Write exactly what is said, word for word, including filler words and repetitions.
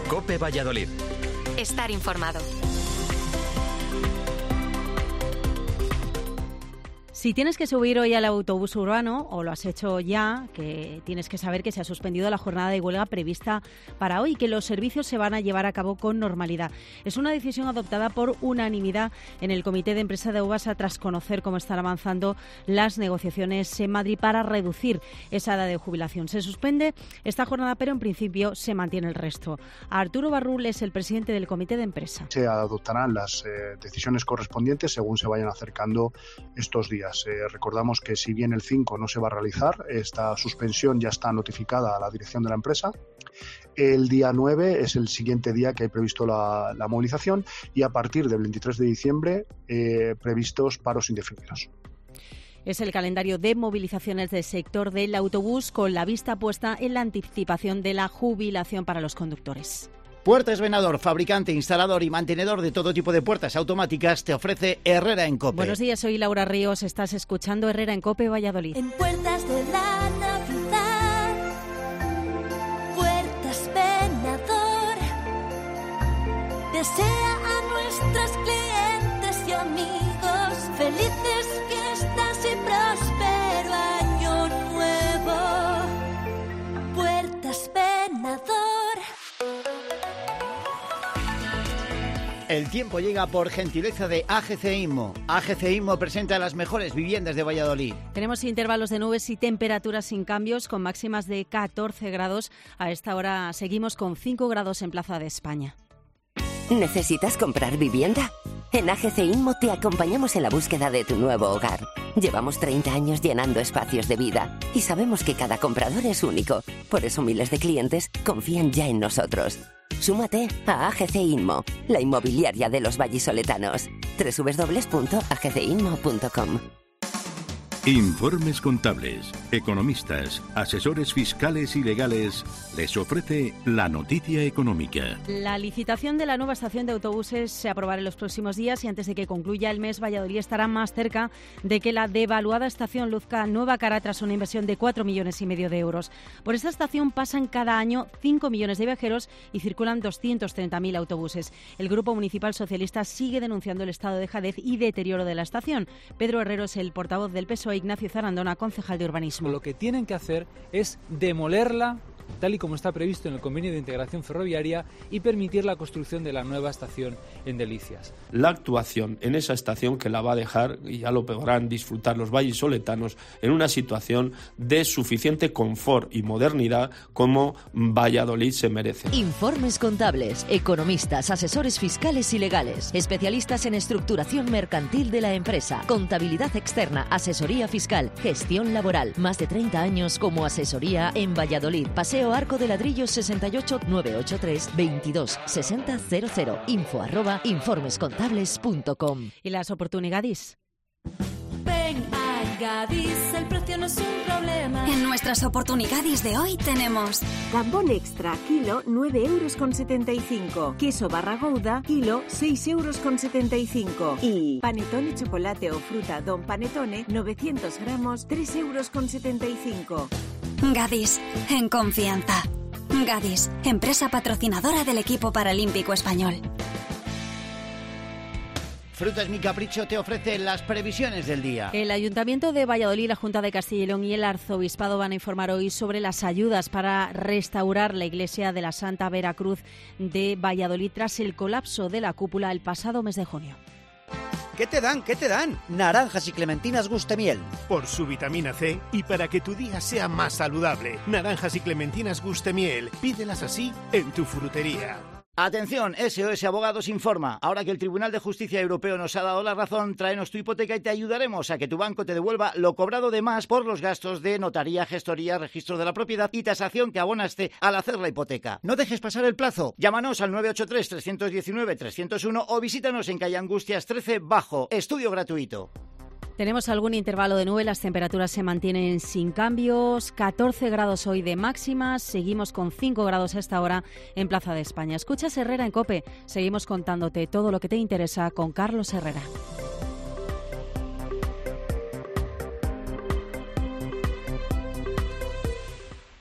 COPE Valladolid. Estar informado. Si tienes que subir hoy al autobús urbano, o lo has hecho ya, que tienes que saber que se ha suspendido la jornada de huelga prevista para hoy, que los servicios se van a llevar a cabo con normalidad. Es una decisión adoptada por unanimidad en el Comité de Empresa de Aubasa tras conocer cómo están avanzando las negociaciones en Madrid para reducir esa edad de jubilación. Se suspende esta jornada, pero en principio se mantiene el resto. Arturo Barrul es el presidente del Comité de Empresa. Se adoptarán las eh, decisiones correspondientes según se vayan acercando estos días. Eh, recordamos que si bien el cinco no se va a realizar, esta suspensión ya está notificada a la dirección de la empresa. El día nueve es el siguiente día que hay previsto la, la movilización y a partir del veintitrés de diciembre eh, previstos paros indefinidos. Es el calendario de movilizaciones del sector del autobús con la vista puesta en la anticipación de la jubilación para los conductores. Puertas Venador, fabricante, instalador y mantenedor de todo tipo de puertas automáticas, te ofrece Herrera en COPE. Buenos días, soy Laura Ríos, estás escuchando Herrera en COPE Valladolid. En Puertas de la Navidad, Puertas Venador, desea a nuestros clientes y amigos felices fiestas y próspero año nuevo. Puertas Venador. El tiempo llega por gentileza de A G C Inmo. A G C Inmo presenta las mejores viviendas de Valladolid. Tenemos intervalos de nubes y temperaturas sin cambios con máximas de catorce grados. A esta hora seguimos con cinco grados en Plaza de España. ¿Necesitas comprar vivienda? En A G C Inmo te acompañamos en la búsqueda de tu nuevo hogar. Llevamos treinta años llenando espacios de vida y sabemos que cada comprador es único. Por eso miles de clientes confían ya en nosotros. Súmate a A G C Inmo, la inmobiliaria de los vallisoletanos. doble u doble u doble u punto a g c inmo punto com. Informes contables, economistas, asesores fiscales y legales les ofrece la noticia económica. La licitación de la nueva estación de autobuses se aprobará en los próximos días y antes de que concluya el mes, Valladolid estará más cerca de que la devaluada estación luzca nueva cara tras una inversión de cuatro millones y medio de euros. Por esta estación pasan cada año cinco millones de viajeros y circulan doscientos treinta mil autobuses. El Grupo Municipal Socialista sigue denunciando el estado de dejadez y deterioro de la estación. Pedro Herrero es el portavoz del P S O E. Ignacio Zarandona, concejal de urbanismo. Lo que tienen que hacer es demolerla tal y como está previsto en el convenio de integración ferroviaria y permitir la construcción de la nueva estación en Delicias. La actuación en esa estación que la va a dejar, y ya lo podrán disfrutar los vallisoletanos, en una situación de suficiente confort y modernidad como Valladolid se merece. Informes contables, economistas, asesores fiscales y legales, especialistas en estructuración mercantil de la empresa, contabilidad externa, asesoría fiscal, gestión laboral, más de treinta años como asesoría en Valladolid. Paseo Arco de Ladrillos sesenta y ocho, nueve ocho tres, veintidós sesenta cero cero. Info arroba informescontables punto com. ¿Y las oportunidades? Ven a Gadis, el precio no es un problema. En nuestras oportunidades de hoy tenemos Gambón extra, kilo, nueve euros con setenta y cinco. Queso barra Gouda, kilo, seis euros con setenta y cinco. Y panetone chocolate o fruta Don Panetone, novecientos gramos, tres euros con setenta y cinco. Gadis, en confianza. Gadis, empresa patrocinadora del equipo paralímpico español. Frutas Mi Capricho te ofrece las previsiones del día. El Ayuntamiento de Valladolid, la Junta de Castilla y León y el Arzobispado van a informar hoy sobre las ayudas para restaurar la iglesia de la Santa Veracruz de Valladolid tras el colapso de la cúpula el pasado mes de junio. ¿Qué te dan? ¿Qué te dan? Naranjas y clementinas Gustemiel. Por su vitamina C y para que tu día sea más saludable. Naranjas y clementinas Gustemiel. Pídelas así en tu frutería. Atención, S O S Abogados informa. Ahora que el Tribunal de Justicia Europeo nos ha dado la razón, tráenos tu hipoteca y te ayudaremos a que tu banco te devuelva lo cobrado de más por los gastos de notaría, gestoría, registro de la propiedad y tasación que abonaste al hacer la hipoteca. No dejes pasar el plazo. Llámanos al nueve ocho tres, tres uno nueve, tres cero uno o visítanos en calle Angustias trece Bajo. Estudio gratuito. Tenemos algún intervalo de nube, las temperaturas se mantienen sin cambios, catorce grados hoy de máximas, seguimos con cinco grados a esta hora en Plaza de España. Escuchas Herrera en COPE, seguimos contándote todo lo que te interesa con Carlos Herrera.